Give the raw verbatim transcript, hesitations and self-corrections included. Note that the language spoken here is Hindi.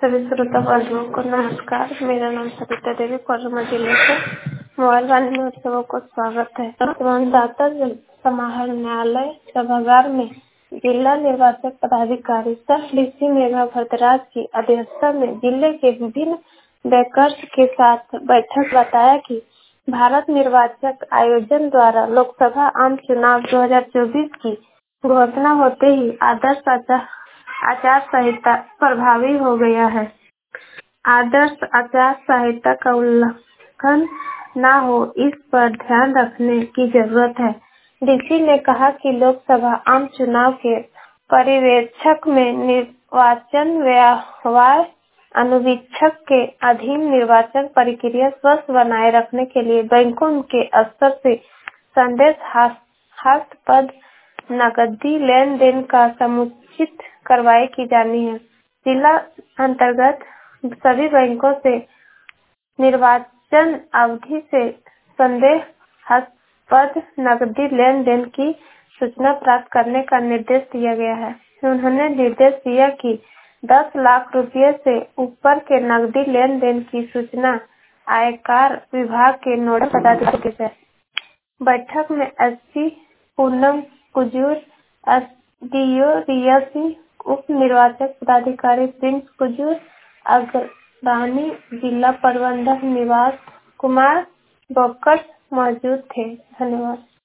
सभी श्रोता बंधुओं को नमस्कार। मेरा नाम सविता देवी, कोडरमा जिले से मोबाइल वाणी महोत्सव को स्वागत है। संवाददाता समाहरणालय सभागार में जिला निर्वाचन पदाधिकारी सह डीसी मेघा भरद्वाज की अध्यक्षता में जिले के विभिन्न बैंकर्स के साथ बैठक बताया कि भारत निर्वाचन आयोग द्वारा लोकसभा आम चुनाव दो हजार चौबीस की घोषणा होते ही आदर्श आचार आचार संहिता प्रभावी हो गया है। आदर्श आचार संहिता का उल्लंघन न हो, इस पर ध्यान रखने की जरूरत है। डीसी ने कहा कि लोकसभा आम चुनाव के पर्यवेक्षक में निर्वाचन व्यवहार अनुवीक्षक के अधीन निर्वाचन प्रक्रिया स्वस्थ बनाए रखने के लिए बैंकों के स्तर से संदेशास्पद नकदी लेन देन का समुचित कार्रवाई की जानी है। जिला अंतर्गत सभी बैंकों से निर्वाचन अवधि से संदेहास्पद नकदी लेन देन की सूचना प्राप्त करने का निर्देश दिया गया है। उन्होंने निर्देश दिया कि दस लाख रुपए से ऊपर के नकदी लेन देन की सूचना आयकर विभाग के नोडल पदाधिकारी से। बैठक में एसपी पूनम कुजूर, एसडीओ रिया सिंह, उप निर्वाचन पदाधिकारी प्रिंस कुजूर, अग्रणी जिला प्रबंधक निवास कुमार बोकस मौजूद थे। धन्यवाद।